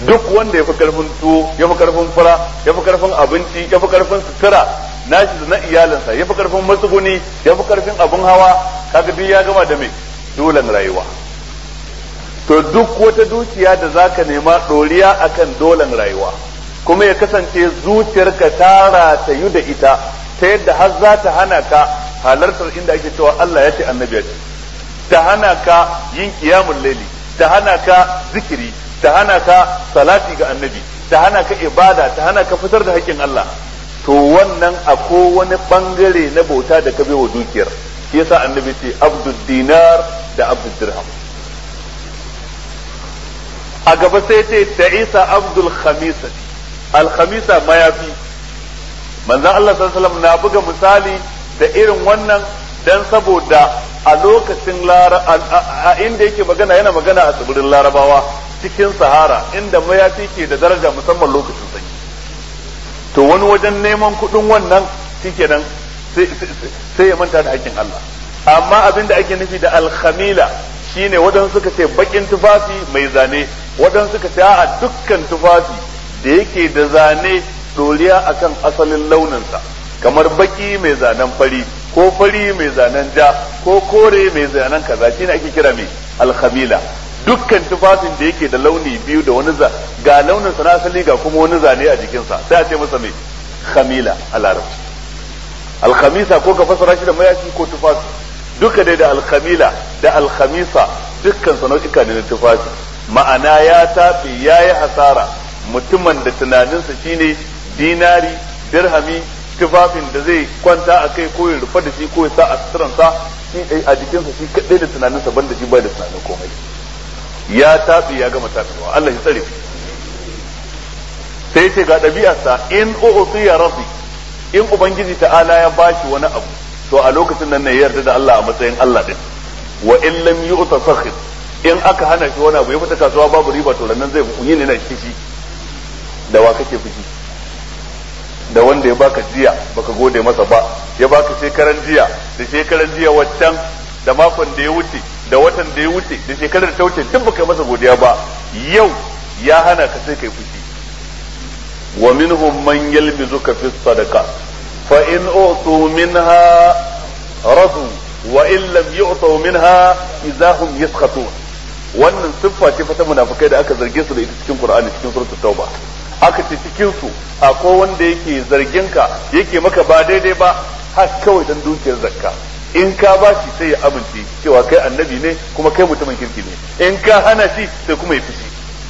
duk wanda ya fi karfin tuwo, ya fi karfin fura, ya fi karfin abinci, ya fi karfin sutura nashi da na iyalinsa, ya fi karfin matsuguni, ya fi karfin abin hawa, kaga duk ya gama da mai dolan rayuwa. To duk wata dukiya da zaka nema doriya akan dolan rayuwa, kuma ya kasance zuciyarka ta ratayu da ita ta yadda har za ta hana ka halartar inda ake cewa Allah ya ce annabi ya ce, ta hana ka yin qiyamul laili, ta hana ka zikiri, ta hana ka salati ga annabi, ta hana ka ibada, ta hana ka fitar da haƙƙin Allah. To wannan akwai wani bangare na bauta da ka bai wa dukiyar, shi yasa annabi ce abdul dinar da abdul dirham. A gaba sai ce ta isa abdul khamisa, al khamisa mayafi. Manzon Allah sallallahu alaihi wasallam na buga misali da irin wannan dan saboda a lokacin a inda yake magana yana magana a tsibirin Larabawa cikin Sahara inda mayafi ke da daraja musamman lokacin sanyi. To wani wajen neman kuɗin wannan shikenan sai ya manta da hakkin Allah. Amma abin da ake nufi da alkhamila shine wadansu suka ce bakin tufafi mai zane, wadansu suka ce a dukkan tufafi da yake da zane doriya akan asalin launinsa, kamar baki mai zanen fari ko fari mai zanen ja ko kore mai zanen kaza, shine ake kira mai alkhamila. Dukkan tufafin da yake da launi biyu da wani ga launin sa na asali ga kuma wani zane a jikinsa sai a ce masa mai khamila a larabci. Alkhamisa ko ka fasara shi da mayafi ko tufafi, duka dai da alkhamila da alkhamisa dukkan sa nau'ika ne na tufafi. Ma'ana ya tafi yayi hasara mutumin da tunaninsa shine dinari, dirhami, tufafin da zai kwanta a kai ko ya rufa da shi ko ya sa a suturansa shi a jikinsa shi kadai da tunaninsa banda shi bai da tunanin komai. Ya tafi ya gama tafiwa, Allah ya tsare. Sai ce ga ɗabi'arsa in u'tiya rabbi, in ubangiji ta'ala ya bashi wani abu to a lokacin nan ne ya yarda da Allah a matsayin Allah din. Wa in lam yu'ta sakhir, in aka hana shi wani abu ya fita kasuwa babu riba to nan zai yi ne na kishi. Da wa kake fushi? Da wanda ya baka jiya baka gode masa ba, ya baka shekaran jiya da shekaran jiya waccan da makon da ya wuce da watan da ya wuce da shekarar da ta wuce duk baka masa godiya ba, yau ya hana ka sai kai fushi. Wa minhum man yalmizuka fi sadaqa fa in utu minha radu wa in lam yu'tu minha idahum yaskhatun. Wannan siffa ce ta munafikai da aka zarge su da ita cikin Qur'ani cikin suratul Tauba. Aka ce cikin su akwai wanda yake zargin ka yake maka ba daidai ba har kawai dan dukiyar zakka. In ka ba shi sai ya amince cewa kai annabi ne kuma kai mutumin kirki ne, in ka hana shi sai kuma ya fushi.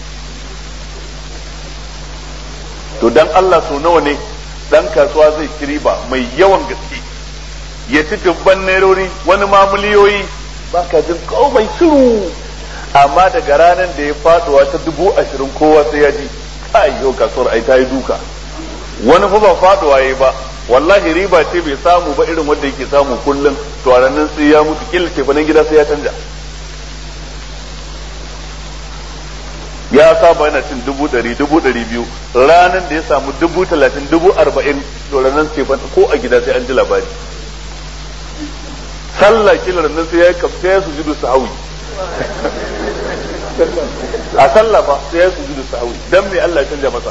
To dan Allah so nawa ne dan kasuwa zai ci riba mai yawan gaske ya ci dubban nairori wani ma miliyoyi baka jin komai shiru, amma daga ranar da ya faduwa ta 20,000 kowa sai ya ji kai yau kasuwar ai ta yi duka. Wani fa ba faduwa yayi ba, wallahi riba ce bai samu ba irin wanda yake samu kullum, to a ranar sai ya mutu kila ce nan gida sai ya canja. Ya saba yana cin 100,000, 200,000, ranar da ya samu 30,000, 40,000 to ranar ce ko a gida sai an ji labari. Sallah kila ranar sai ya kafta ya sujudu sahawi. A sallah ba sai ya sujudu sahawi, dan me Allah ya canja masa.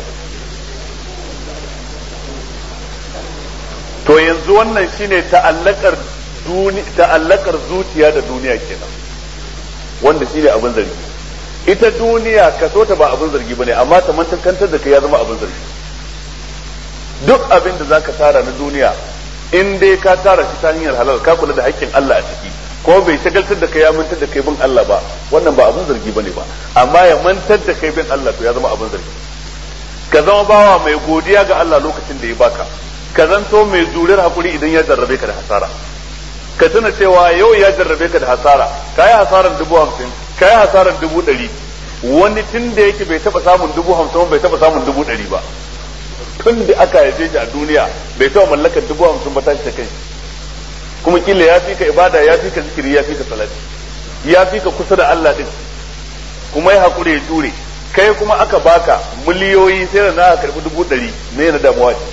To yanzu wannan shine ta'allakar zuciya da duniya kenan, wanda shine abin zargi. Ita duniya ka so ta ba abin zargi bane, amma ta mantakantar da kai ya zama abin zargi. Duk abin da zaka tara na duniya in dai ka tara shi ta hanyar halal ka kula da haƙƙin Allah a ciki ko bai shagaltar da kai ya mantar da kai bin Allah ba, wannan ba abin zargi bane ba. Amma ya mantar da kai bin Allah to ya zama abin zargi. Ka zama bawa mai godiya ga Allah lokacin da ya baka, ka zanto mai juriyar hakuri idan ya jarrabe ka da hasara. Ka tuna cewa yau ya jarrabe ka da hasara, ka yi hasarar 50,000, ka yi hasarar 100,000, wani tun da yake bai taba samun 50,000 bai taba samun 100,000 ba, tun da aka haife shi a duniya bai taba mallakar 50,000 ba tashi ta kai. Kuma kila ya fi ka ibada, ya fi ka zikiri, ya fi ka salati, ya fi ka kusa da Allah din, kuma ya hakuri ya jure. Kai kuma aka baka miliyoyi sai da na karbi 100,000, me na damuwa ce?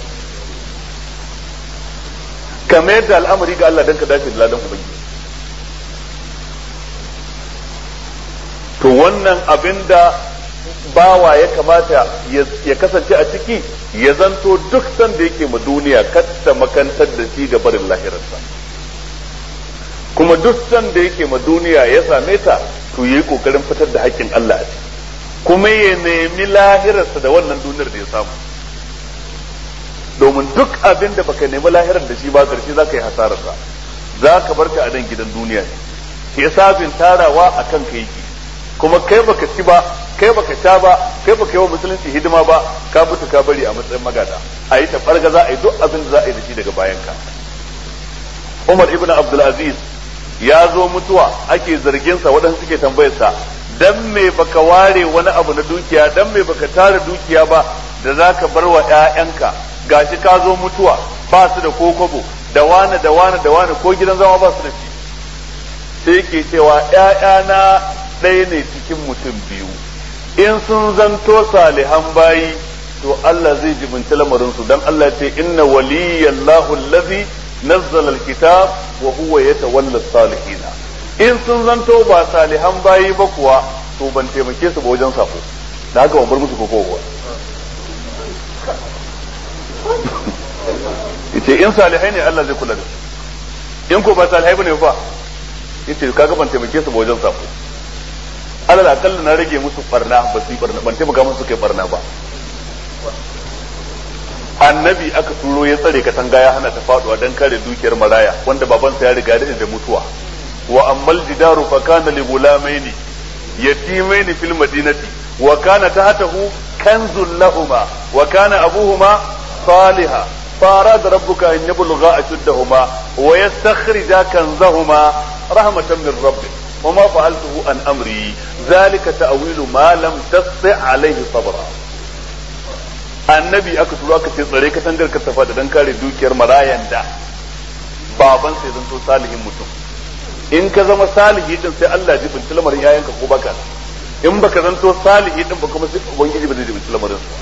Ka mayar da al'amari ga Allah don ka dace da ladan ubangiji. To wannan abinda bawa ya kamata ya kasance a ciki ya zanto duk sanda yake ma duniya katta makantar da shi ga barin lahirarsa, kuma duk sanda yake ma duniya ya same ta to yayi kokarin fitar da haƙƙin Allah a ciki, kuma ya nemi lahirarsa da wannan duniyar da ya samu, domin duk abin da baka nemi lahirar da shi ba karshe zaka yi hasararsa, zaka bar ta a nan gidan duniya ne. Hisabin tarawa akan kai yake, kuma kai baka ci ba, kai baka sha ba, kai baka yi wa musulunci hidima ba, ka mutu ka bari a matsayin magada, a yi tafarga za a yi duk abin da za a yi da shi daga bayan ka. Umar ibn Abdul Aziz ya zo mutuwa, ake zargin sa, waɗansu suke tambayar sa, dan me baka ware wani abu na dukiya, dan me baka tara dukiya ba da zaka bar wa ƴaƴanka, gashi ka zo mutuwa ba su da kokobo, da wani da wani da wani ko gidan zama ba su da shi. Sai yake cewa ƴaƴana ɗaya ne cikin mutum biyu, in sun zanto salihan bayi to Allah zai jibinci lamarin su, dan Allah ya ce inna waliyallahu allazi nazzala alkitab wa huwa yatawalla as-salihin. In sun zanto ba salihan bayi ba kuwa to ban taimake su ba wajen sako, da haka ban bar musu koko ba. Yace in salihai ne Allah zai kula da su, in ko ba salihai bane fa yace kaga ban taimake su ba wajen sako, alal akalla na rage musu barna, ba su yi barna, ban taimaka musu kai barna ba. Annabi aka turo ya tsare katanga ya hana ta faduwa dan kare dukiyar maraya wanda babansa ya riga da mutuwa. Wa ammal jidaru fa kana li gulamaini yatimaini fil madinati wa kana tahtahu kanzul lahumā wa kana abūhumā ṣāliḥan فأراد ربك أن يبلغا أشدهما ويستخرجا كنزهما رحمة من ربك وما فعلته عن أمري ذلك تأويل ما لم تستطع عليه صبرا. annabi aka turo aka ce tsare ka tangar ka tafa da dan kare dukiyar marayan da baban sai zanto salihin mutum, in ka zama salihi din sai Allah ji bin lamarin yayanka ko baka, in baka zanto salihi din ba kuma sai ubangiji ba zai ji bin lamarin su.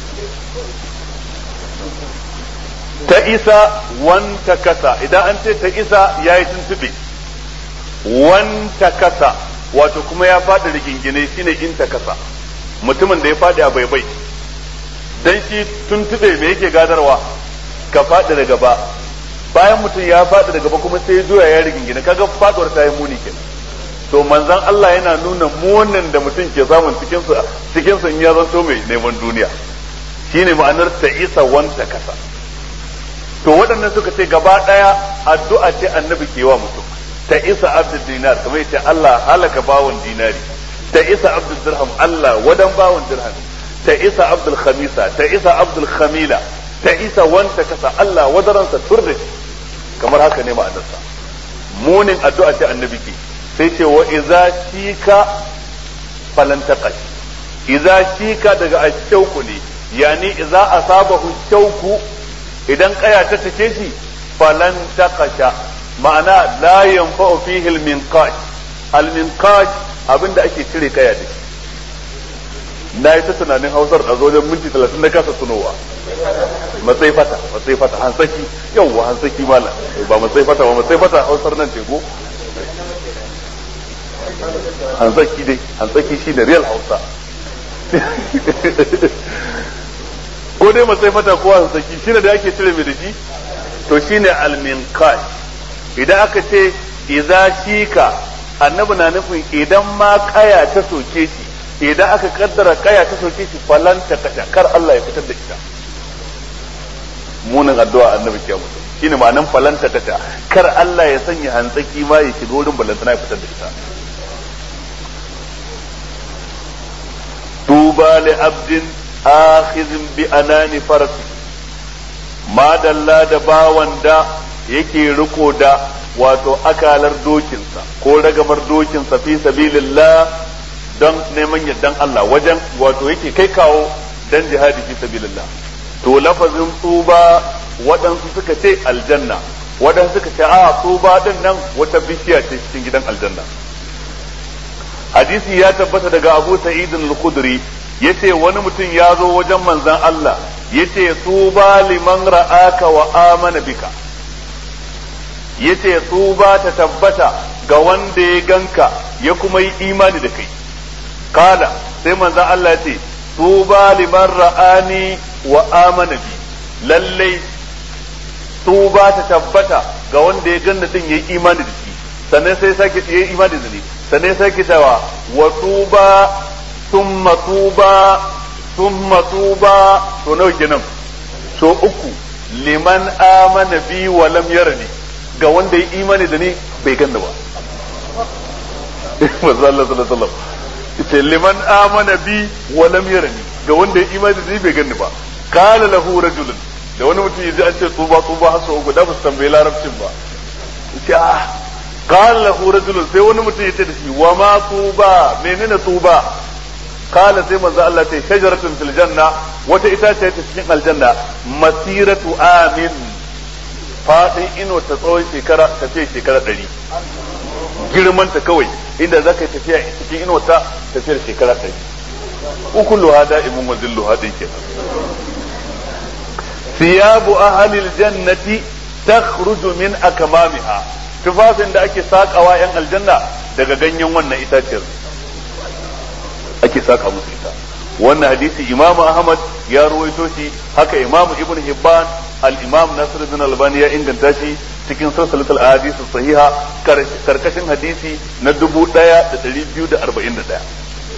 Ta isa wanta kasa, idan an ce ta isa yayi tuntube, wanta kasa wato kuma ya faɗi rigingine shine in ta kasa, mutumin da ya faɗi a baibai, dan shi tuntube me yake gadarwa, ka faɗi da gaba, bayan mutum ya faɗi da gaba kuma sai zuwa ya rigingine, kaga faɗuwar ta yi muni kenan. To manzon Allah yana nuna munin da mutum ke samun cikin sa in ya zanto mai neman duniya, shine ma'anar ta isa wanta kasa. To waɗannan suka ce gaba ɗaya addu'a ce annabi ke wa mutum, ta isa abdul dinar kamar yace Allah halaka bawon dinari, ta isa abdul dirham Allah wadan bawon dirham, ta isa abdul khamisa, ta isa abdul khamila, ta isa wanta kasa Allah wadaransa turda kamar haka ne ma'anarsa. Munin addu'a ce annabi ke, sai ce wa idza shika falan taqash, idza shika daga ashauku ne, yani idza asabahu shauku, idan kaya ta take shi falan taqasha, ma'ana la yanfa'u fihi al-minqash. Al-minqash abinda ake cire kaya da shi. Na yi ta tunanin Hausar a zo wajen minti 30 na kasa tunowa. Matsayi fata hansaki, yawwa hansaki mala, ba matsayi fata Hausar nan ce ko? Hansaki dai, hansaki shi da real Hausa. Ko dai matsayi fata ko hansaki shine da ake cire mai da shi? To shine al-minqash. Idan aka ce idza shika, annabi na nufin idan ma kaya ta soke shi, idan aka kaddara kaya ta soke shi falan ta kasha, kar Allah ya fitar da ita. Munin addu'a annabi ke mutu shine ma'anan falan ta kasha, kar Allah ya sanya hantsaki ma ya shiga wurin ballantana ya fitar da ita. Tuba li abdin akhizin bi anani farasi, madalla da bawan da yake riko da wato akalar dokinsa ko ragamar dokinsa fi sabilillah don neman yardan Allah, wajen wato yake kai kawo dan jihadi fi sabilillah. To lafazin tuba waɗansu suka ce aljanna, waɗansu suka ce a tuba din nan wata bishiya ce cikin gidan aljanna. Hadisi ya tabbata daga Abu Sa'id al-Khudri yace wani mutum ya zo wajen manzon Allah yace tuba liman ra'aka wa amana bika, yace tuba ta tabbata ga wanda ya ganka ya kuma yi imani da kai. Kala sai manzo Allah ya ce tuba liman ra'ani wa amana bi, lalle tuba ta tabbata ga wanda ya ganna din yayi imani da shi, sannan sai sake yayi imani da ni, sannan sai cewa wa tuba thumma tuba thumma tuba, to nawa kenan, so uku, liman amana bi wa lam yarani, ga wanda ya imani da ni bai ganna ba. manzo Allah sallallahu alaihi wasallam ita liman amana bi wa lam yarani, ga wanda ya imani da ni bai ganni ba. Qala lahu rajulun, da wani mutum yaji an ce tuba tuba har sau uku da ba su tambayi larabcin ba. Yace qala lahu rajulun, sai wani mutum yace da shi wa ma tuba, menene tuba? Qala sai manzo Allah ce shajaratun fil janna, wata itace ta cikin aljanna, masiratu amin, fadin ino ta tsawon shekara, tafiya shekara 100, girman ta kawai inda zaka yi tafiya cikin ino ta tafiyar shekara 100. ukulu hada imun wa zillu hadin kenan. thiyabu ahli aljannati takhruju min akmamiha, tufafin da ake sakawa yan aljanna daga ganyen wannan itaciyar ake saka musu ita. wannan hadisi imamu ahmad ya ruwaito shi, haka imamu ibn hibban, al-imam nasiruddin albani ya inganta shi cikin silsilatul ahadith sahiha karkashin hadisi na 1241.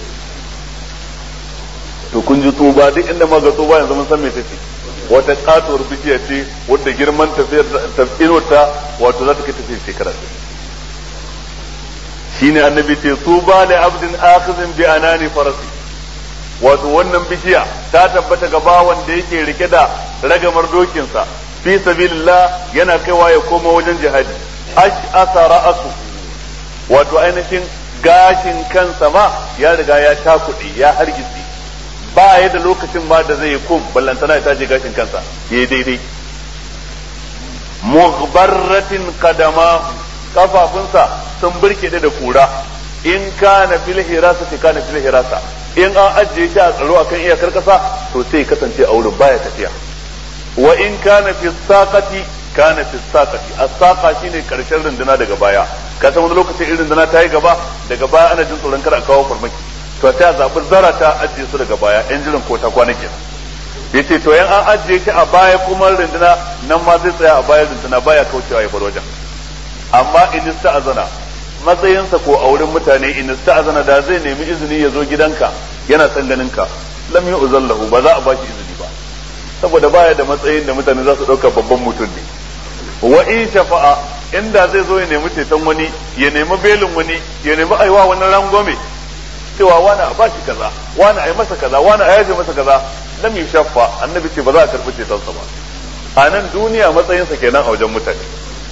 to kun ji tuba, duk inda ma ga tuba yanzu mun san me take. wata katuwar bishiya ce wadda girman tafiyarta wato za ta kai tafiyar shekara. shine annabi ce tuba li abdin akhizin bi anani farasi, wato wannan bishiya ta tabbata ga bawan da yake rike da ragamar dokinsa fi sabilillah, yana kaiwa ya koma wajen jihadi. ash'asa ra'su, wato ainihin gashin kansa ma ya riga ya takuɗe ya hargitsi, ba ya da lokacin ma da zai kum ballantana ya taje gashin kansa yayi daidai. mughbarratin qadama, kafafunsa sun burkede da kura. in kana fil hirasati kana fil hirasa, in an ajiye shi a tsaro akan iyakar kasa to sai kasance a wurin baya tafiya. wa in kana fi saqati kana fi saqati, as-saqa shine karshen runduna daga baya. ka san wani lokacin irin runduna ta yi gaba, daga baya ana jin tsoron kar a kawo farmaki, to ta zabi zara ta ajiye su daga baya, yan jiran ko ta kwana kenan. yace to yan an ajiye shi a baya kuma runduna nan ma zai tsaya a baya runduna, baya kaucewa ya bar wajen. amma in ista'azana, matsayinsa ko a wurin mutane, in ista'azana da zai nemi izini ya zo gidanka yana son ganin ka, lam yu'zallahu, ba za a baki izini ba, saboda baya da matsayin da mutane za su dauka babban mutum ne. wa in shafa'a, inda zai zo ya nemi ceton wani, ya nemi belin wani, ya nemi aiwa wani rangwame, cewa wani a bashi kaza, wani a yi masa kaza, wani a yaje masa kaza, lam yushaffa, annabi ce ba za a karbi cetonsa ba. a nan duniya matsayinsa kenan a wajen mutane.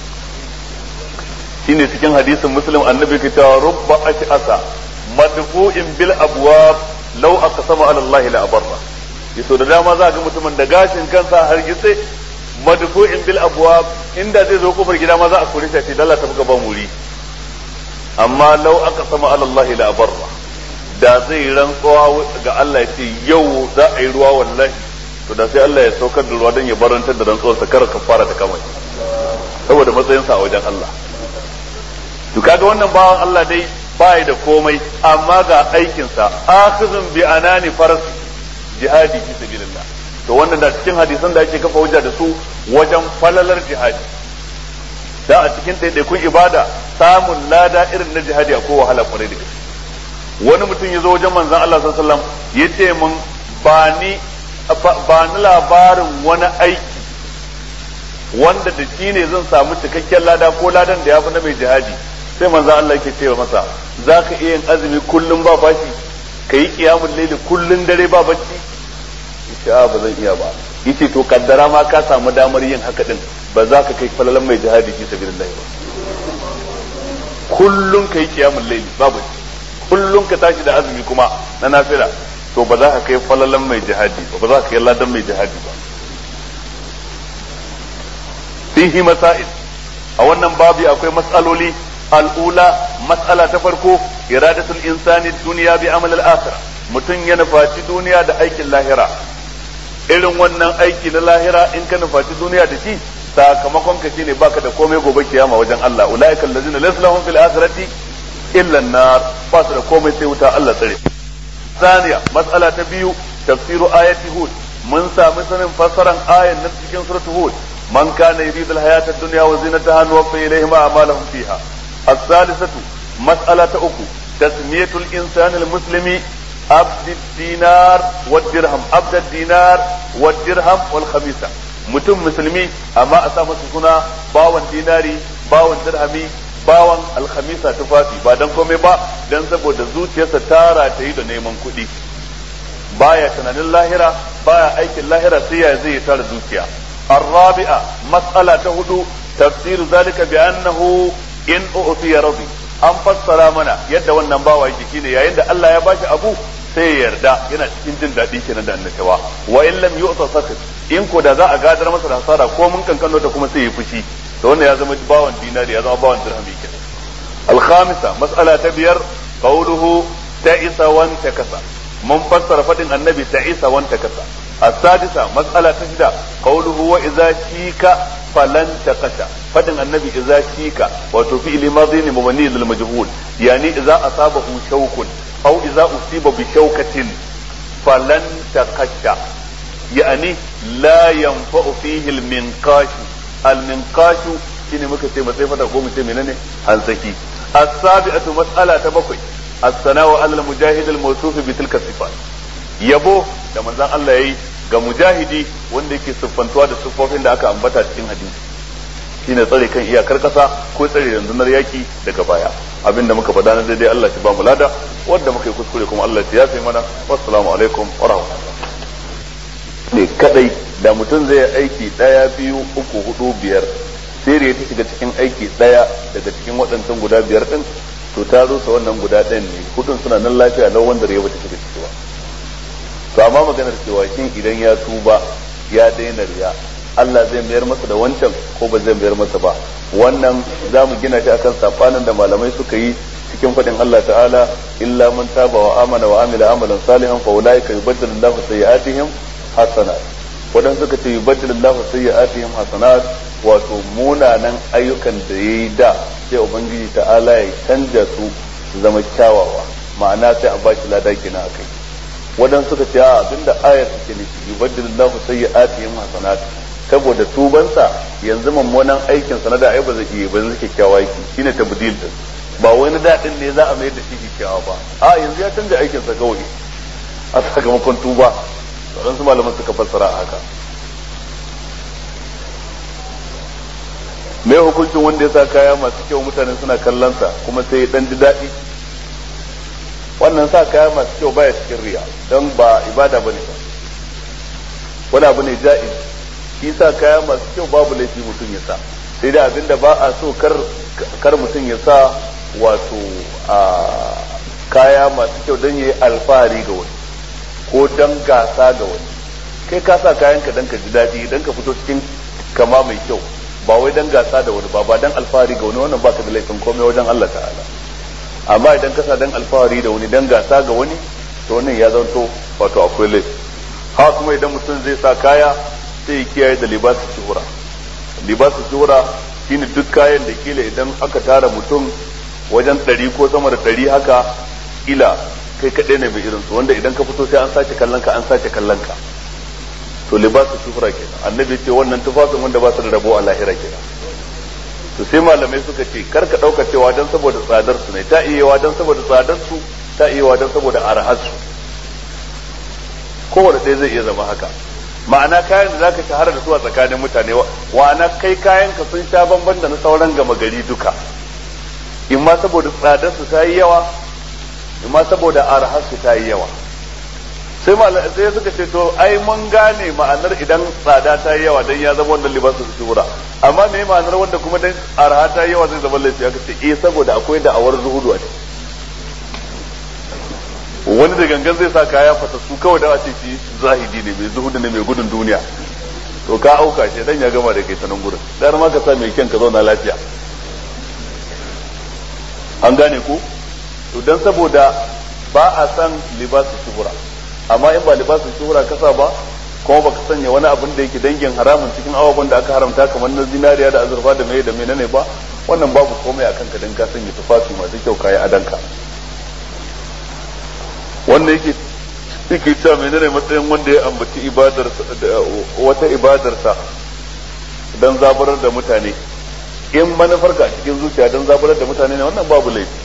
shine cikin hadisin muslim annabi ke cewa rubba ash'asa madfu'in bil abwab law aqsama ala Allah la abarra. yaso da dama za ga mutumin da gashin kansa har gitse, madfu'in bil abwab, inda zai zo kofar gida ma za a kore shi dalla ta buga ban wuri. amma law aqsama ala Allah la abarra, da zai rantsuwa ga Allah ya ce yau za a yi ruwa wallahi, to da sai Allah ya saukar da ruwa don ya barantar da rantsuwarsa kar ka fara ta kama shi, saboda matsayinsa a wajen Allah. to kaga wannan bawan Allah dai bai da komai, amma ga aikinsa akhizun bi anani faras, jihadi fi sabilillah. to wannan da cikin hadisan da ake kafa hujja da su wajen falalar jihadi. da a cikin ɗaiɗaikun ibada samun lada irin na jihadi a kowa wahala kwarai da gaske. wani mutum ya zo wajen manzon Allah sallallahu alaihi wasallam ya ce mun ba ni labarin wani aiki wanda da shi ne zan samu cikakken lada ko ladan da ya fi na mai jihadi. sai manzo Allah yake cewa masa, za ka iya yin azumi kullum ba bashi, ka yi qiyamul layli kullum dare ba bacci? yace ba zan iya ba. yace to kaddara ma ka samu damar yin haka din, ba za ka kai falalan mai jihadi fi sabilillah ba. kullum ka yi qiyamul layli ba bacci, kullum ka tashi da azumi kuma na nafila, to ba za ka kai falalan mai jihadi ba, ba za ka kai ladan mai jihadi ba. fihi masail, a wannan babi akwai mas'aloli. al'ula, mas'ala ta farko, iradatul insani duniya bi amal al-akhirah, mutum ya nufaci duniya da aikin lahira. irin wannan aiki na lahira in ka nufaci duniya da shi, sakamakon ka shine baka da komai gobe kiyama wajen Allah. ulaika allazina laysa lahum fil akhirati illa an-nar, ba su da komai sai wuta, Allah tsare. ثانية مسألة تبيو تفسير آية هود من سامسن فسرا آية نفسك سورة هود من كان يريد الحياة الدنيا وزينتها نوفي إليهم أعمالهم فيها. الثالثة مسألة أخو تسمية الإنسان المسلم عبد الدينار والدرهم عبد الدينار والدرهم والخميسة mutum musulmi amma a sa masa suna bawan dinari bawan dirhami bawan alhamisa tufafi ba dan komai ba dan saboda zuciyarsa ta rataye da neman kuɗi baya tunanin lahira baya aikin lahira sai ya zai tara dukiya. الرابعة مسألة هدو تفسير ذلك بأنه إن أعطي رضي an fassara mana yadda wannan bawa yake shine yayin da Allah ya bashi abu sai ya yarda yana cikin jin daɗi kenan da annashawa wa in lam yu'ta sakit in ko da za a gadar masa da hasara ko mun kankano da kuma sai ya fushi to wannan ya zama bawan dinari ya zama bawan dirhami kenan. al-khamisa mas'ala ta biyar qawluhu ta'isa wan takasa mun fassara fadin annabi ta'isa wan takasa. السادسة مسألة تجد قوله وإذا شيك فلن تقشى فدن النبي إذا شيك وتوفي لماضي مبني للمجهول يعني إذا أصابه شوك أو إذا أصيب بشوكة فلن تقشى يعني لا ينفع فيه المنقاش. المنقاش شنو مكتب مسيفة تقوم تمنني هنسكي. السابعة مسألة تبقي الثناء على المجاهد الموصوف بتلك الصفات yabo da manzon Allah yayi ga mujahidi wanda yake siffantuwa da siffofin da aka ambata cikin hadisi shine tsare kan iyakar kasa ko tsare rundunar yaki daga baya abinda muka faɗa na daidai Allah ya ba mu lada wanda muka yi kuskure kuma Allah ya yafe mana wassalamu alaikum wa rahmatullahi. Ne kadai da mutum zai aiki 1 2 3 4 5 sai ya shiga cikin aiki daya daga cikin waɗannan guda 5 din to ta rusa wannan guda ɗayan ne hudun suna nan lafiya lau wanda ya bata shiga ciki ba. to amma maganar cewa shin idan ya tuba ya daina riya Allah zai mayar masa da wancan ko ba zai mayar masa ba wannan zamu gina shi akan safanin da malamai suka yi cikin fadin Allah ta'ala illa man taba wa amana wa amila amalan salihan fa ulaika yubaddilu Allahu sayyi'atihim hasanat wadan suka ce yubaddilu Allahu sayyi'atihim hasanat wato munanan ayyukan da yayi da sai ubangiji ta'ala ya canja su zama kyawawa ma'ana sai a bashi lada kina akai wadan suka ce a abinda ayar take nufi yubaddilullahu sayyi'atihim hasanat saboda tubansa yanzu mummunan aikin sa na da ai ba zai yi ba zai kyakkyawa yake shine tabdil din ba wani dadin ne za a mai da shi kyakkyawa ba a yanzu ya canza aikin sa kawai a sakamakon tuba sauran su malaman suka fassara haka. me hukuncin wanda ya sa kaya masu kyau mutane suna kallon sa kuma sai ya dan ji daɗi wannan sa kaya masu kyau baya cikin riya don ba ibada bane ba wani abu ne ja'iz shi sa kaya masu kyau babu laifi mutum ya sa sai da abinda ba a so kar mutum ya sa wato a kaya masu kyau don yayi alfahari ga wani ko don gasa ga wani kai ka sa kayan ka don ka ji daɗi don ka fito cikin kama mai kyau ba wai don gasa da wani ba don alfahari ga wani wannan baka da laifin komai wajen Allah ta'ala amma idan ka sa dan alfahari da wani dan gasa ga wani to wannan ya zanto wato akwai laifi. ha kuma idan mutum zai sa kaya sai ya kiyaye da libasu shuhura shine duk kayan da kila idan aka tara mutum wajen 100 ko sama da 100 haka kila kai kaɗai ne mai irin su wanda idan ka fito sai an sace kallon ka to libasu shuhura kenan annabi ce wannan tufafin wanda ba su da rabo a lahira kenan. to sai malamai suka ce kar ka dauka cewa dan saboda tsadar su ne ta iyawa dan saboda tsadar su ta iyawa dan saboda arhar su kowanne dai zai iya zama haka ma'ana kayan da zaka shahara da su a tsakanin mutane wa'ana kai kayan ka sun sha bamban da na sauran gama gari duka in ma saboda tsadar su ta yi yawa in ma saboda arhar su ta yi yawa sai suka ce to ai mun gane ma'anar idan tsada ta yi yawa dan ya zama wannan libasu shuhura amma me ma'anar wanda kuma dan arha ta yi yawa zai zama laifi aka ce saboda akwai da'awar zuhudu a ciki wani da gangan zai sa kaya fata su kawai da ce shi zahidi ne mai zuhudu ne mai gudun duniya to ka auka shi dan ya gama da kai sanan gurin dan ma ka sa mai kyan ka zauna lafiya an gane ko to dan saboda ba a san libasu shuhura amma in ba libasin shuhura kasa ba kuma baka sanya wani abin da yake dangin haramun cikin ababen da aka haramta kamar na zinariya da azurfa da mai da menene ba wannan babu komai akan ka dan ka sanya tufafi masu kyau kayi adanka. wannan yake cewa menene matsayin wanda ya ambaci wata ibadarsa don zaburar da mutane, in manufarka a cikin zuciya don zaburar da mutane ne wannan babu laifi.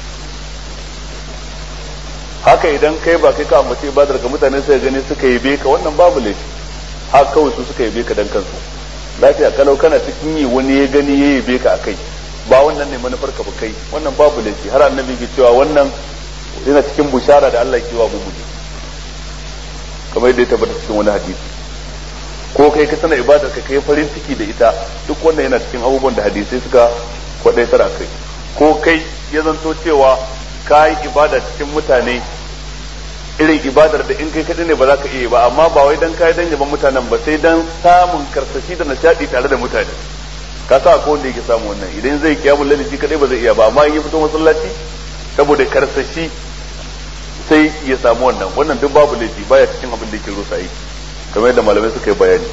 haka idan kai ba kai ka ambaci ibadar ka mutane sai gani suka yi ka wannan babu laifi, haka kawai su suka yi ka dan kansu lafiya kalau kana cikin yi wani ya gani ya yi ka akai ba wannan ne manufarka ba kai wannan babu laifi. har annabi ke cewa wannan yana cikin bushara da Allah ke wa mu'mini kamar yadda ya tabbata cikin wani hadisi. ko kai ka sana ibadar ka kai farin ciki da ita duk wannan yana cikin abubuwan da hadisai suka kwadaitar a kai. ko kai ya zanto cewa ka yi ibada cikin mutane irin ibadar da in kai kaɗai ne ba za ka iya ba, amma ba wai dan kai dan yaban mutanen ba sai dan samun karsashi da nishadi tare da mutane. ka sa ko wanda yake samu wannan idan zai kiyamul laili shi kadai ba zai iya ba, amma in ya fito masallaci saboda karsashi sai ya samu wannan duk babu laifi, baya cikin abin da yake rusa aiki kamar yadda malamai suka yi bayani.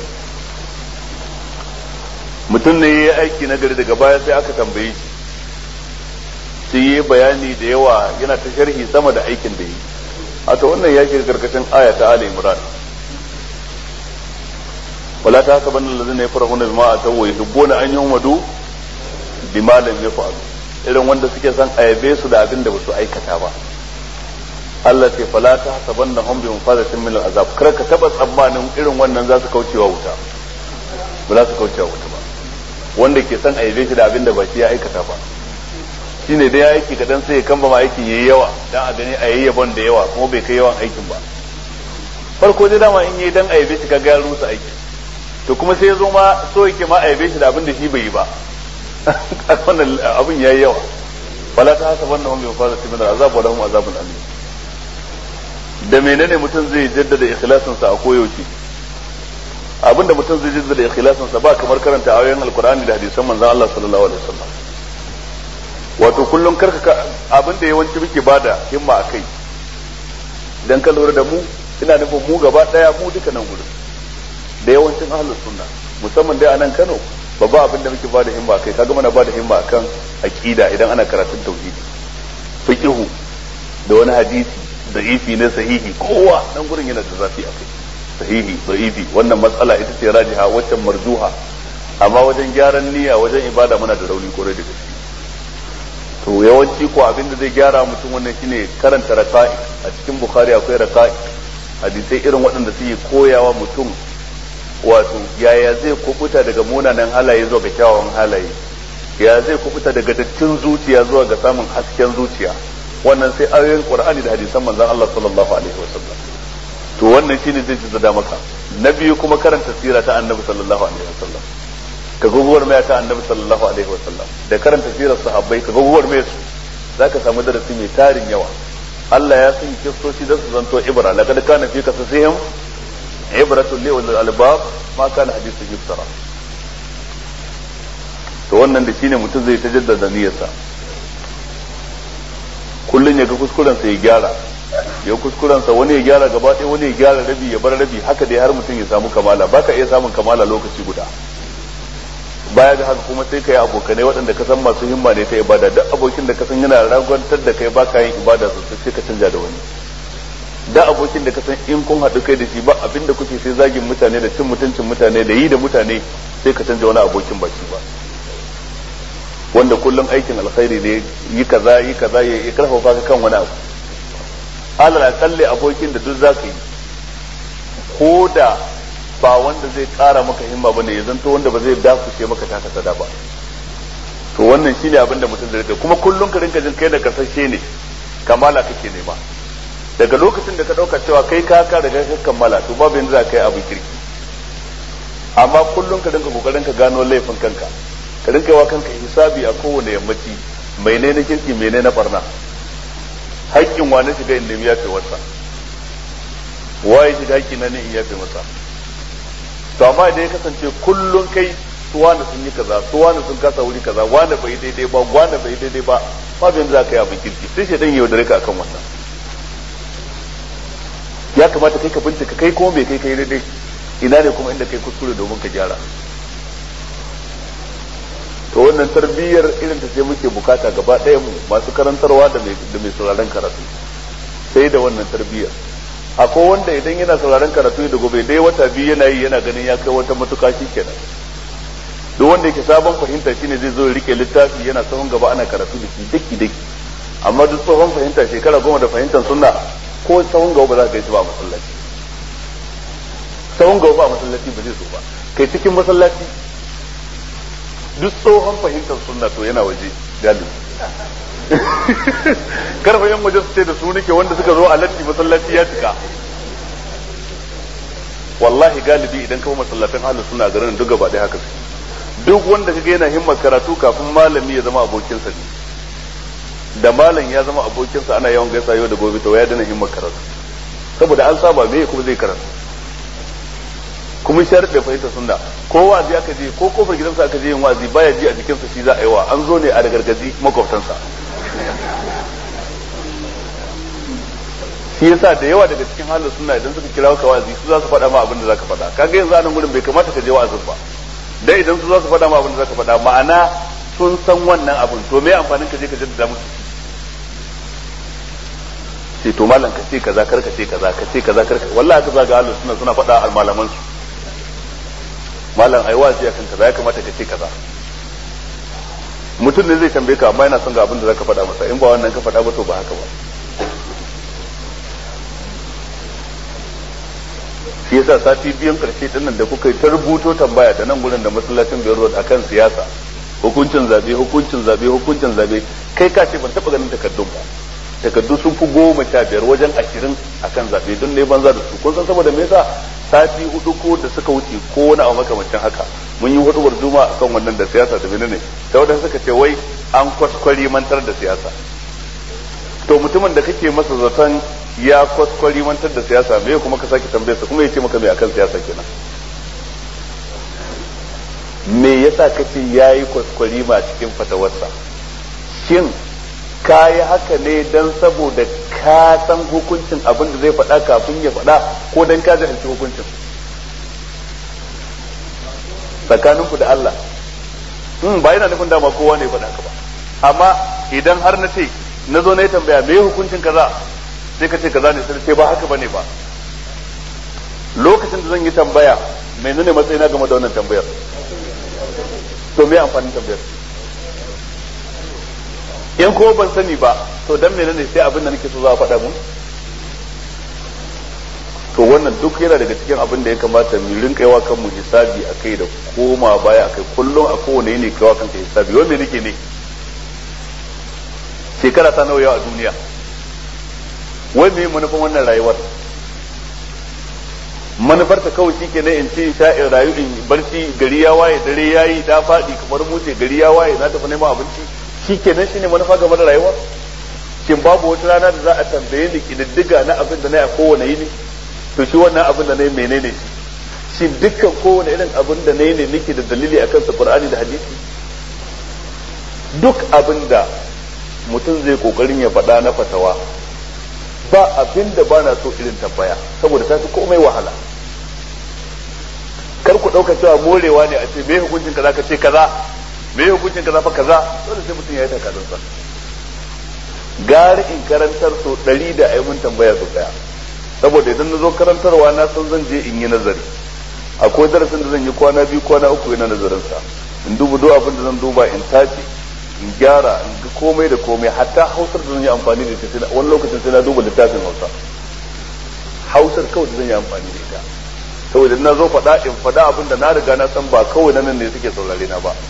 mutum ne yayi aiki na gari daga baya sai aka tambaye shi sai yayi bayani da yawa yana ta sharhi sama da aikin da yi. a to wannan ya shiga karkashin aya ta Ali Imran, wala ta hasabanna allazina yafrahuna bima ataw wa yuhibbuna an yuhmadu bima lam yaf'alu, irin wanda suke son ayabe su da abin da ba su aikata ba. Allah ce fala ta hasabannahum bi mufadatin min al'azab, kar ka taba tsammanin irin wannan za su kaucewa wuta, ba za su kaucewa wuta ba. wanda ke son ayabe shi da abin da ba shi ya aikata ba shine dai aiki kadan sai ya kamba ma aikin yayi yawa dan a gani a yayyabon da yawa kuma bai kai yawan aikin ba. farko dai dama in yayi dan ayabe shi kaga ya rusa aiki, to kuma sai ya zo ma so yake ma ayabe shi da abin da shi bai yi ba wannan abin yayi yawa. wala ta hasabannahum bi mafazati min al'azab wa lahum azabun alim. da menene mutum zai jaddada ikhlasin sa a koyaushe? abinda mutum zai jaddada ikhlasin sa ba kamar karanta ayoyin alqur'ani da hadisan manzon Allah sallallahu alaihi wasallam. wato kullum karka abinda yawanci muke bada himma akai, dan ka lura da mu ina nufin mu gaba daya mu duka nan gurin da yawancin ahlus sunna musamman dai a nan Kano babba abinda muke bada himma akai kaga muna bada himma akan aqida idan ana karatun tauhidi, fiqhu da wani hadisi da'ifi ne sahihi kowa nan gurin yana da zafi akai, sahihi da'ifi wannan matsala ita ce rajiha waccan marjuha, amma wajen gyaran niyya wajen ibada muna da rauni kore da gaske. to yawanci ko abin da zai gyara mutum wannan shine karanta raka'i. a cikin bukhari akwai raka'i hadisai irin waɗanda suke koyawa mutum wato yaya zai kubuta daga munanan halaye zuwa ga kyawawan halaye, ya zai kubuta daga dattin zuciya zuwa ga samun hasken zuciya. wannan sai ayoyin qur'ani da hadisan manzon Allah sallallahu alaihi wasallam. to wannan shine zai zada maka. na biyu kuma karanta sira ta annabi sallallahu alaihi wasallam, ka guguwar mai ta annabi sallallahu alaihi wasallam da karanta sirar sahabbai ka guguwar mai su zaka samu darasi mai tarin yawa. Allah ya sanya kistoci da su zanto ibra, laqad kana fi qasasihim ibratun li ulil albab ma kana hadithu yuftara. to wannan da shine mutum zai tajaddada niyyarsa kullun ya ga kuskuren sa ya gyara, ya kuskuren sa wani ya gyara gaba ɗaya wani ya gyara rabi ya bar rabi, haka dai har mutum ya samu kamala. baka iya samun kamala lokaci guda. baya da haka kuma sai kai abokanai waɗanda ka san masu himma ne ta ibada. duk abokin da ka san yana ragwantar da kai baka yin ibada sosai sai ka canja da wani. da abokin da ka san in kun haɗu kai da shi ba abin da kuke sai zagin mutane da cin mutuncin mutane da yi da mutane, sai ka canja wani abokin baki ba wanda kullum aikin alkhairi ne, yi kaza ya karfafa ka kan wani abu. alal akalli abokin da duk zaka yi ko da ba wanda zai kara maka himma bane ya zanto wanda ba zai dakushe maka taka sada ba. to wannan shine abin da mutum zai kuma kullum ka rinka jin kai da kasashe ne, kamala kake nema. daga lokacin da ka dauka cewa kai ka daga ka kammala to babu yanda za ka yi abu kirki. amma kullum ka rinka kokarin ka gano laifin kanka, ka rinka wa kanka hisabi a kowane yammaci, mai ne na kirki mai ne na barna, haƙƙin wa na shiga inda ya fi wasa, waye shiga haƙƙi na ne in ya fi masa. to amma idan ya kasance kullum kai su wani sun yi kaza, su wani sun kasa wuri kaza, wani bai daidai ba, wani bai daidai ba, babu yanda za ka yi abin kirki, sai shi dan yaudare ka akan wannan. ya kamata kai ka bincika kai kuma bai kai daidai, ina ne kuma inda kai kuskure domin ka gyara. to wannan tarbiyyar irin ta ce muke bukata gaba ɗaya mu masu karantarwa da mai sauraron karatu. sai da wannan tarbiyya. Akwai wanda idan yana sauraron karatu da gobe dai wata biyu yana yi yana ganin ya kai wata matuƙa kenan. Duk wanda yake sabon fahimta shine zai zo ya rike littafi yana sahun gaba ana karatu da shi daki daki, amma duk tsohon fahimta shekara 10 da fahimtar sunna ko sahun gaba ba za ka yi shi ba a masallaci. Sahun gaba ba a masallaci ba zai so ba, kai cikin masallaci duk tsohon fahimtar sunna to yana waje galibi. Karfa yan waje su ce da su nake wanda suka zo a latti masallaci ya cika. Wallahi galibi idan kawo masallatan ahlus sunna garin duk gaba ɗaya haka su. Duk wanda kaga yana himmar karatu kafin malami ya zama abokinsa ne, da malam ya zama abokinsa ana yawan gaisa yau da gobe to ya dana himmar karatu, saboda an saba me kuma zai karatu. Kuma sharuɗe fahimta sunna, ko wa'azi aka je ko kofar gidansa aka je yin wa'azi baya ji a jikinsa shi za a yi wa, an zo ne a gargaji makwabtansa. Shi yasa da yawa daga cikin halin sunna idan suka kira ka wa'azi su za su faɗa ma abin da zaka faɗa. Kaga yanzu a nan gurin bai kamata ka je wa'azin ba, dai idan su za su faɗa ma abin da zaka faɗa ma'ana sun san wannan abin, to me amfanin ka je ka jaddada musu? Sai to malam ka ce kaza kar ka ce kaza ka ce kaza kar ka, wallahi ka zaga halin sunna suna faɗa al malaman su, malam ai wazi akan kaza ya kamata ka ce kaza. Mutum ne zai tambaye ka amma yana son ga abin da zaka faɗa masa, in ba wannan ka faɗa ba to ba haka ba. Shi yasa sati biyan karshe din nan da kuka yi ta rubuto tambaya da nan gurin da masallacin Beirut Road akan siyasa, hukuncin zabe kai ka ce ban taba ganin takaddun ba. Takaddu sun fi 15 wajen 20 akan zabe don ne banza da su. Kun san saboda me yasa sati 4 ko da suka wuce ko wani abu makamancin haka mun yi hudubar juma'a akan wannan da siyasa da menene, sai wadanda suka ce wai an kwaskwari mantar da siyasa. To mutumin da kake masa zaton ya kwaskwari mantar da siyasa me kuma ka sake tambayar sa kuma ya ce maka me akan siyasa kenan? Me yasa kace yayi kwaskwari ma cikin fatawarsa? Shin kayi haka ne dan saboda ka san hukuncin abin da zai faɗa kafin ya faɗa, ko dan ka jahilci hukuncin? Tsakaninku da Allah ba yana nufin dama kowa ne faɗa ka ba, amma idan har na ce na zo na yi tambaya me hukuncin kaza sai ka ce kaza ne, sai ce ba haka bane ba. Lokacin da zan yi tambaya menene matsayina game da wannan tambayar? To me amfanin tambayar? In ko ban sani ba to dan menene sai abin da nake so za a faɗa mun? To wannan duk yana daga cikin abin da ya kamata mu rinka yawa kanmu hisabi akai da koma baya akai, kullum a kowane yini kawa kanka hisabi. Wai me nake ne? Shekara ta nawa yau a duniya? Wai me manufan wannan rayuwar? Manufar ta kawai shi kenan in ce sha'in rayu in barci gari ya waye dare yayi ta faɗi kamar muce gari ya waye na tafi neman abinci, shi kenan shine manufa game da rayuwa? Shin babu wata rana da za a tambaye ni kididdiga na abin da na yi a kowane yini? To shi wannan abin da na yi menene shi? Shin dukkan kowane irin abin da na yi ne nake da dalili akan sa Qur'ani da hadisi? Duk abin da mutum zai kokarin ya faɗa na fatawa ba abin da ba na so irin tambaya, saboda ta fi komai wahala. Kar ku ɗauka cewa morewa ne a ce me hukuncin kaza ka ce kaza, me hukuncin kaza fa kaza, dole sai mutum ya yi takardun sa. Gari in karantar so 100 da ayi mun tambaya so daya, saboda idan na zo karantarwa na san zan je in yi nazari. Akwai darasin da zan yi kwana 2 kwana 3 ina nazarin sa, in duba duk abin da zan duba in tace in gyara in ga komai da komai, hatta hausar da zan yi amfani da ita wani lokacin sai na duba littafin hausar kawai da zan yi amfani da ita, saboda na zo faɗa in faɗa abin da na riga na san ba kawai nan ne suke saurare na ba.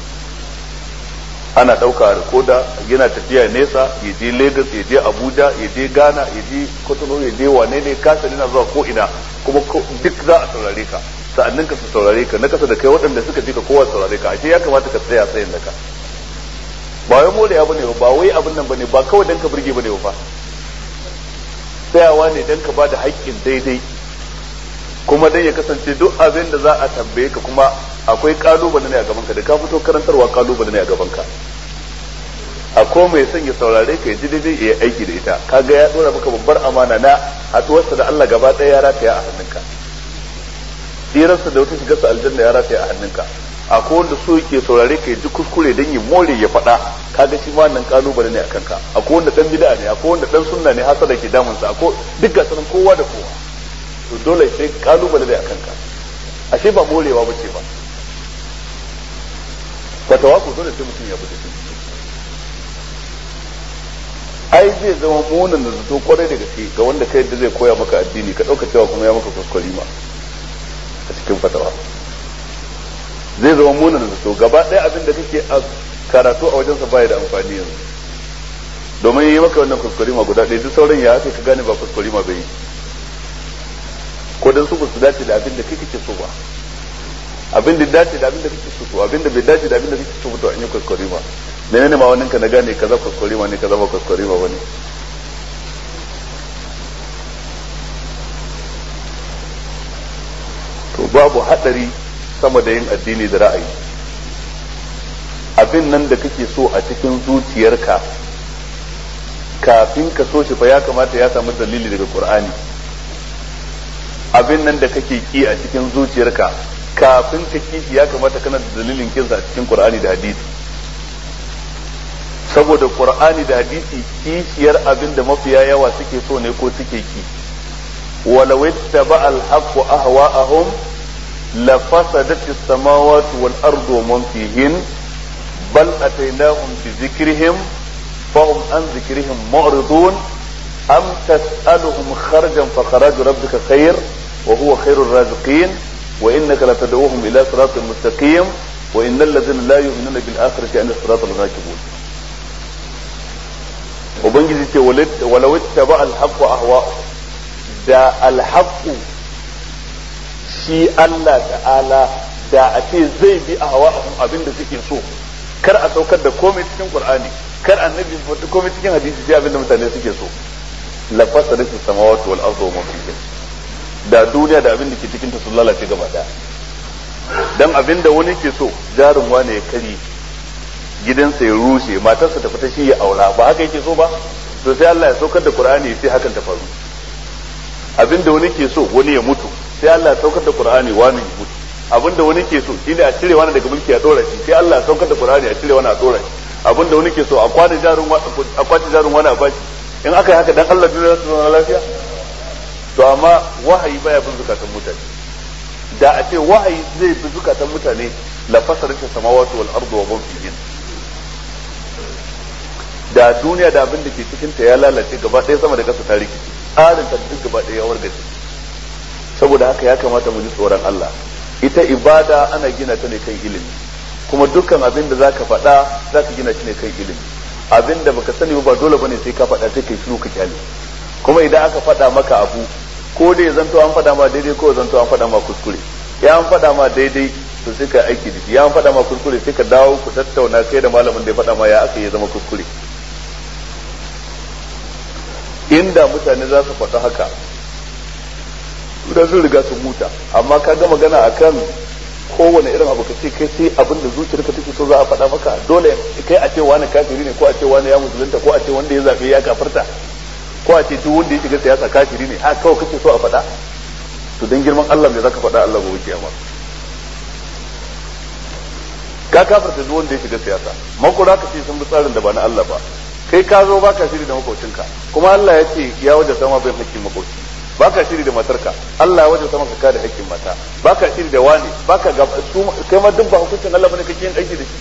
Ana ɗauka a rikoda yana tafiya nesa, ya je Lagos, ya je Abuja, ya je Ghana, ya je Kotono, ya je wane ne, kasa na zuwa ko ina, kuma duk za a saurare ka, sa'annin ka su saurare ka, na kasa da kai waɗanda suka ji ka kowa saurare ka, ashe ya kamata ka tsaya tsayin da ka. Ba wai morewa bane ba wai abin nan bane ba kawai dan ka burge bane ba, tsayawa ne dan ka bada haƙƙin daidai, kuma dan ya kasance duk abin da za a tambaye ka kuma akwai kalubale ne a gaban ka, da ka fito karantarwa kalubale ne a gaban ka. Akwai mai son ya saurare ka ya ji daidai ya aiki da ita, kaga ya dora maka babbar amana na haduwarsa da Allah gaba ɗaya ya rataya a hannunka, tsirarsa da wata shigarsa aljanna ya rataya a hannunka. akwai wanda so yake saurare ka ji kuskure dan ya more ya faɗa, kaga shi ma nan kalubale ne akan ka. Akwai wanda dan bid'a ne, akwai wanda dan sunna ne, hasada ke damun sa, akwai duk ga sanan kowa da kowa. To dole sai kalubale ne akan ka. Ashe ba morewa bace ba. Fatawa ko dole sai mutum ya bude shi. Ai zai zama munan da zato kwarai da gaske ga wanda kai da zai koya maka addini ka dauka cewa kuma ya maka kuskure ma a cikin fatawa. Zai zama munan da zato gaba ɗaya abin da kake a karatu a wajensa baya da amfani yanzu. Domin yi maka wannan kuskure ma guda ɗaya duk sauran ya haka ka gane ba kuskure ma bai yi. Ko dan su ba su dace da abin da kake so ba. Abin da dace da abin da kake so to abin da bai dace da abin da kake so to an yi kuskure ma. Menene ma wannan ka na gane kaza kuskure ma ne kaza ba kuskure ma bane. To babu hadari sama da yin addini da ra'ayi. Abin nan da kake so a cikin zuciyarka kafin ka so shi fa ya kamata ya samu dalili daga Qur'ani. Abin nan da kake ki a cikin zuciyarka kafin ka ki shi ya kamata kana da dalilin kinsa a cikin Qur'ani da hadisi. Saboda Qur'ani da hadisi kishiyar abin da mafiya yawa suke so ne ko suke ki. Walau ittaba al-haqqu ahwa'ahum la fasadat as-samawati wal ardu wa man fihin bal ataynahum bi dhikrihim fahum an dhikrihim mu'ridun am tas'aluhum kharajan fa kharaju rabbika khayr wa huwa khayrur raziqin wa innaka latad'uhum ila siratin mustaqim wa innal ladhina la yu'minuna bil akhirati an as-siratal rakibun. Ubangiji ce walau ittaba al-haqqu ahwa da al-haqqu shi Allah ta'ala da a ce zai bi ahwa'ahum abinda suke so, kar a saukar da komai cikin Qur'ani, kar annabi ya komai cikin hadisi sai abinda mutane suke so, la fasadat as-samawati wal ardu wa ma fihin. Da duniya da abinda ke cikin ta sun lalace gaba daya. Dan abinda wani ke so jarin wane ya kari, gidansa ya rushe, matarsa ta fita shi ya aura, ba haka yake so ba, to sai Allah ya saukar da Qur'ani sai hakan ta faru. Abinda wani ke so wani ya mutu, sai Allah ya saukar da Qur'ani wani ya mutu. Abinda wani ke so shine a cire wani daga mulki a dora shi, sai Allah ya saukar da Qur'ani a cire wani a dora shi. Abinda wani ke so a kwace jarin wani a bashi. In aka yi haka dan Allah duniya su zauna lafiya? To amma wahayi baya bin zukatan mutane. Da a ce wahayi zai bi zukatan mutane la fasarat as-samawati wal ardu wa man fihin. Da duniya da abin da ke cikin ta ya lalace gaba ɗaya sama da ƙasa ta rikici, tsarin ta duk gaba ɗaya ya wargaje. Saboda haka ya kamata mu ji tsoron Allah. Ita ibada ana gina ta ne kan ilimi, kuma dukkan abin da zaka faɗa zaka gina shi ne kan ilimi. Abin da baka sani ba dole bane sai ka faɗa sai kai shiru ka kyale. Kuma idan aka faɗa maka abu, ko dai zanto an faɗa ma daidai ko zanto an faɗa ma kuskure. Ya an faɗa ma daidai to sai ka aiki da shi, ya an faɗa ma kuskure sai ka dawo ku tattauna kai da malamin da ya faɗa ma ya aka yi zama kuskure. Inda mutane za su faɗa haka da sun riga sun huta, amma ka ga magana akan kowane irin abu ka ce kai sai abin da zuciyarka take so za a faɗa maka, dole kai a ce wani kafiri ne ko a ce wani ya musulunta ko a ce wanda ya zaɓe ya kafarta ko a ce duk wanda ya shiga siyasa kafiri ne, haka kawai kake so a faɗa. To dan girman Allah me zaka faɗa Allah gobe kiyama? Ka kafarta duk wanda ya shiga siyasa, makura ka ce sun bi tsarin da ba na Allah ba, kai ka zo baka shiri da makocinka, kuma Allah ya ce ya wajen sama bai hakkin makoci, baka shiri da matarka, Allah ya wajen sama ka kada hakkin mata, baka shiri da wani, baka ga su kai ma duk ba hukuncin Allah bane kake yin aiki da shi.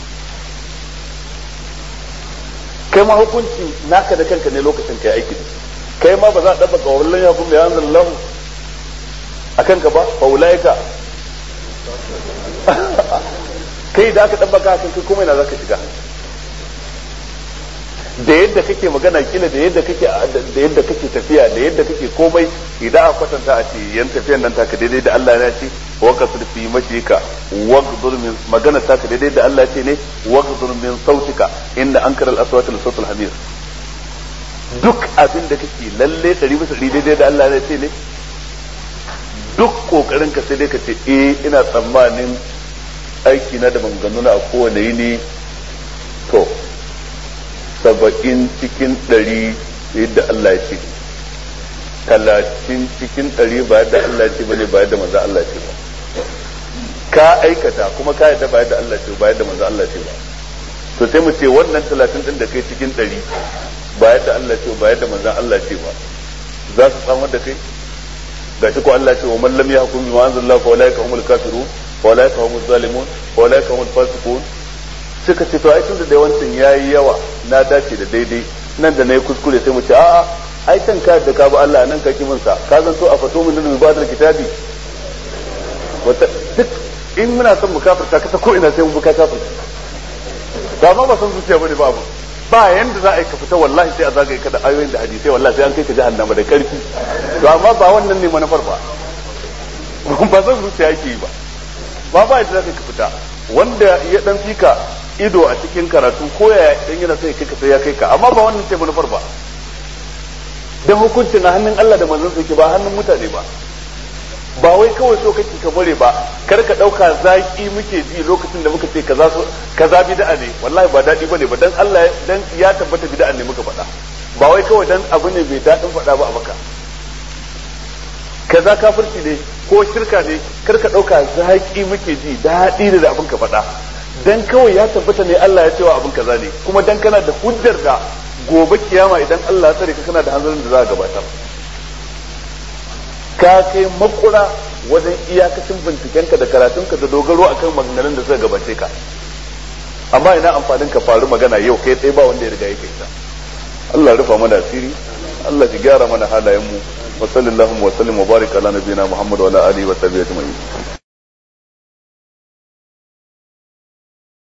Kai ma hukunci naka da kanka ne lokacin kai aiki da shi. Kai ma ba za a dabba ga wallan ya kuma ya anzalallahu akan ka ba, fa ulaika kai da aka dabba ka kai kuma ina zaka shiga. Da yadda kake magana kila da yadda kake tafiya da yadda kake komai, idan a kwatanta a ce yan tafiyan nan taka daidai da Allah ya ce wa qasir fi mashika wa qdur min magana taka daidai da Allah ya ce ne wa qdur min sautika inda ankara al-aswat al-sawt al-hamir. Duk abin da kake lalle 100% daidai da Allah ya ce ne, duk kokarin ka sai dai ka ce ina tsammanin aiki na da maganganuna a kowane yini to 70 cikin 100 yadda Allah ya ce, 30 cikin 100 ba yadda Allah ya ce bane ba yadda manzo Allah ya ce ba. ka aikata kuma ka yadda ba yadda Allah ce ba yadda manzo Allah ce ba to sai mu ce wannan 30 din da kai cikin 100 ba yadda Allah ce ba yadda manzo Allah ce ba za su samar da kai ga shi ko Allah ce wa man lam yahkum bima anzalallahu fa ulaika humul kafirun wa ulaika humuz zalimun wa ulaika humul fasiqun suka ce to ai tunda da wancan yayi yawa na dace da daidai nan da nayi kuskure sai mu ce a'a ai kan ka da ka ba Allah nan ka kimin sa ka zanto a fato min da ibadar kitabi wata duk in muna son mu kafirta ka ta ko ina sai mu buka kafirta ba ma ba san zuciya bane babu ba yanda za a yi ka fita wallahi sai a zagaye ka da ayoyin da hadisai wallahi sai an kai ka jahannama da karfi to amma ba wannan ne manufar ba ba san zuciya yake yi ba ba yadda za ka fita wanda ya dan fika ido a cikin karatu ko ya dan yana sai kai ka sai ya kai ka amma ba wannan ce manufar ba dan hukuncin a hannun Allah da manzon sa yake ba hannun mutane ba ba wai kawai so kake ka bare ba kar ka dauka zaki muke ji lokacin da muka ce kaza bid'a ne wallahi ba dadi bane ba dan Allah dan ya tabbata bid'a ne muka faɗa ba wai kawai dan abu ne bai dadin faɗa ba a maka kaza kafirci ne ko shirka ne kar ka dauka zaki muke ji dadi ne da abin ka faɗa dan kawai ya tabbata ne Allah ya cewa abin kaza ne kuma dan kana da hujjar da gobe kiyama idan Allah ya tsare ka kana da hanzarin da za ka gabatar ka kai makura wajen iyakacin bincikenka da karatunka da dogaro akan maganganun da suka gabace ka amma ina amfanin ka faru magana yau kai tsaye ba wanda ya riga ya kai ta Allah rufa mana asiri Allah ya gyara mana halayen mu wa sallallahu wa sallim wa barik ala nabiyina Muhammad wa ala alihi wa sahbihi ajma'in